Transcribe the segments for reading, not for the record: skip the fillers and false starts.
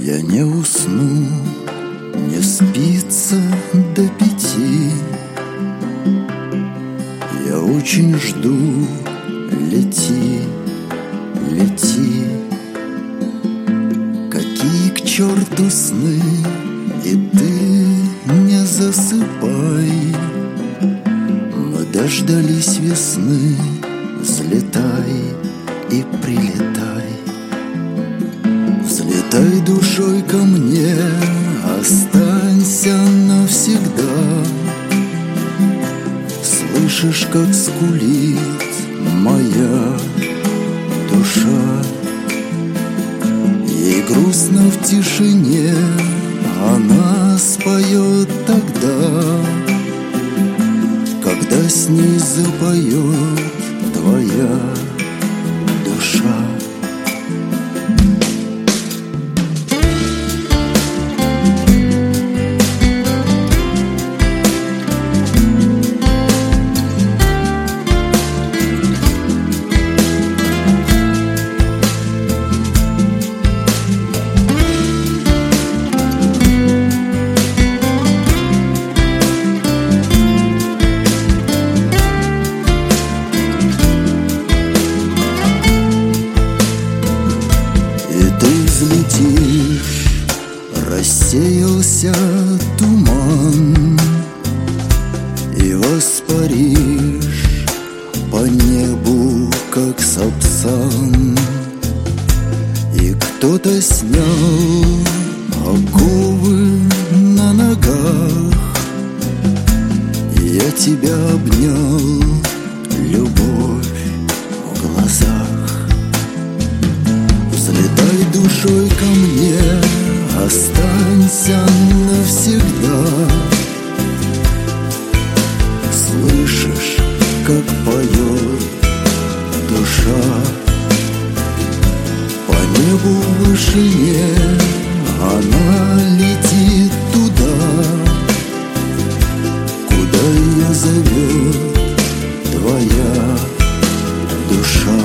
Я не усну, не спится до 5. Я очень жду, лети, лети. Какие к черту сны, и ты не засыпай. Мы дождались весны, взлетай и прилетай. Взлетай душой ко мне, останься навсегда. Слышишь, как скулит моя душа? Ей грустно в тишине, она споет тогда, когда с ней запоет твоя душа. Взлетишь, рассеялся туман, и воспаришь по небу, как сапсан. И кто-то снял оковы на ногах, и я тебя обнял, любовь в глазах. Взлетай душой ко мне, останься навсегда. Слышишь, как поет душа? По небу в вышине она летит туда, куда ее зовет твоя душа.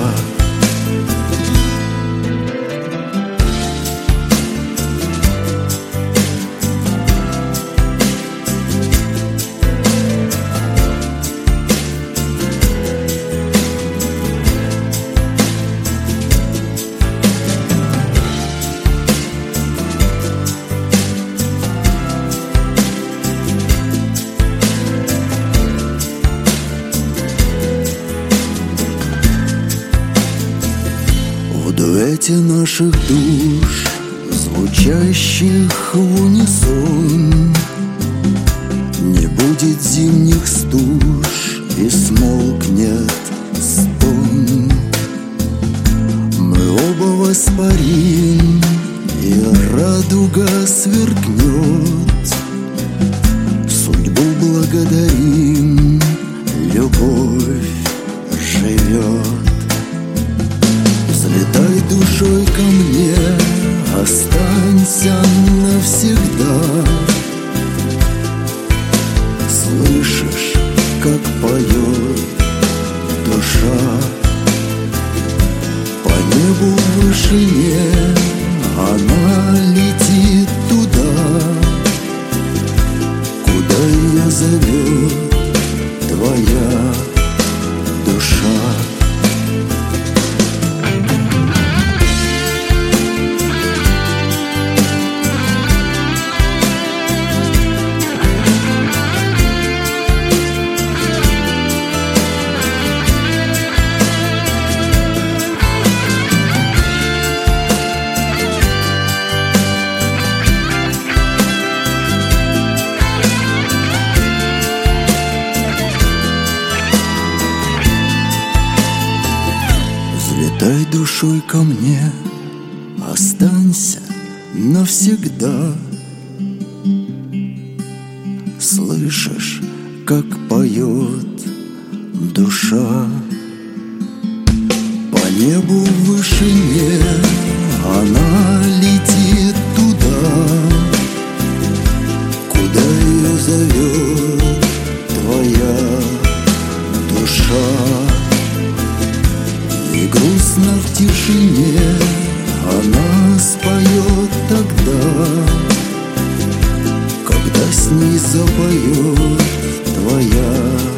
В дуэте наших душ, звучащих в унисон, не будет зимних стуж и смолкнет стон. Мы оба воспарим, и радуга сверкнет. Судьбу благодарим, любовь живет. Взлетай душой ко мне, останься навсегда. Слышишь, как поет душа? По небу в вышине она летит туда, куда ее зовет твоя душа. Взлетай душой ко мне, останься навсегда. Слышишь, как поет душа? По небу в вышине она летит туда, куда ее зовет твоя душа. И грустно в тишине она споет тогда, когда с ней запоет твоя